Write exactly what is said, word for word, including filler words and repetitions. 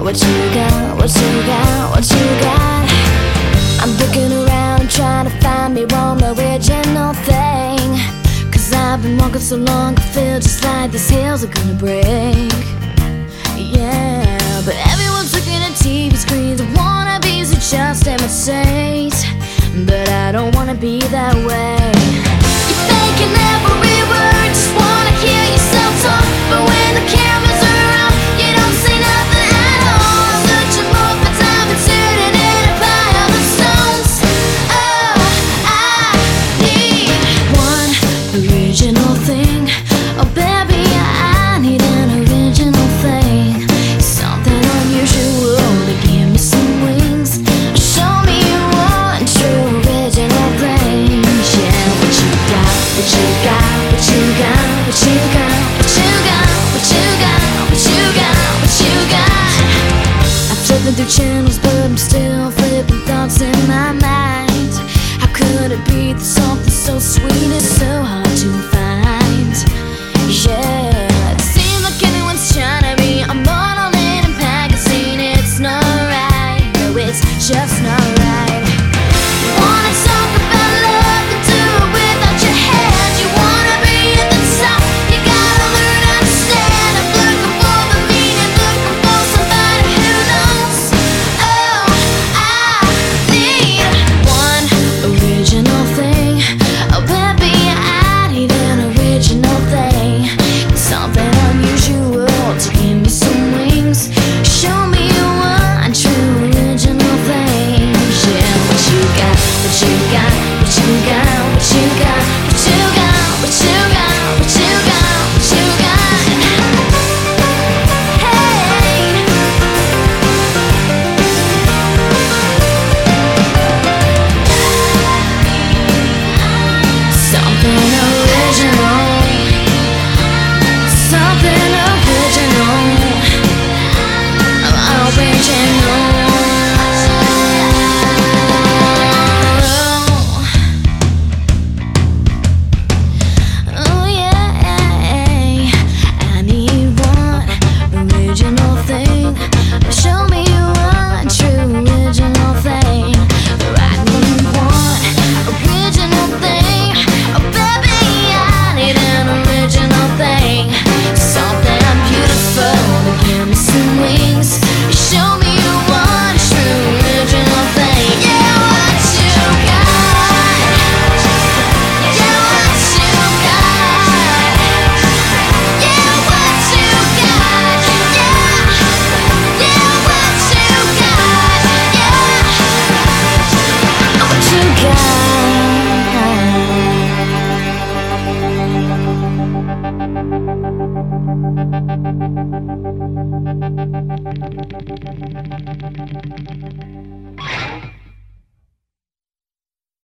what you got, what you got, what you got. I'm looking around trying to find me one original thing, cause I've been walking so long I feel just like these hills are gonna break. Yeah, but everyone's looking at T V screens and wannabes who just imitate, but I don't wanna be that way. You're faking every word, just wanna hear yourself talk, but when the cameras are off, you don't say nothing at all. Searching more for time and sitting in a pile of stones. Oh, I need one original thing. Oh baby, I need an original thing, something unusual to give me some wings. Show me one true original thing. Yeah, what you got, what you got, what you got, what you got, what you got, what you got, what you got, what you got. I'm flipping through channels, but I'm still flipping thoughts in my mind. How could it be that something so sweet is so hard to find? Yeah, it seems like anyone's trying to be a model in a magazine. It's not right, no, it's just not right. You wanna talk about love and do it without your head. You wanna be at the top, you gotta learn how to stand. I'm looking for the meaning, looking for somebody who knows. Oh, I need one original thing. Oh baby, I need an original thing, something unusual to give me some wings. Show me one true original thing. Yeah, what you got, what you got, what you got, what you got, what you got, what you got, what you got, what you got. Hey, something original, something original, original. Oh yeah, I need one original thing. Show me one true original thing. I need one original thing. Oh baby, I need an original thing, something beautiful to give me some wings. Show me one true original thing. Yeah, what you got? Yeah, what you got? Yeah, what you got? Yeah, yeah, what you got? Yeah, what you got?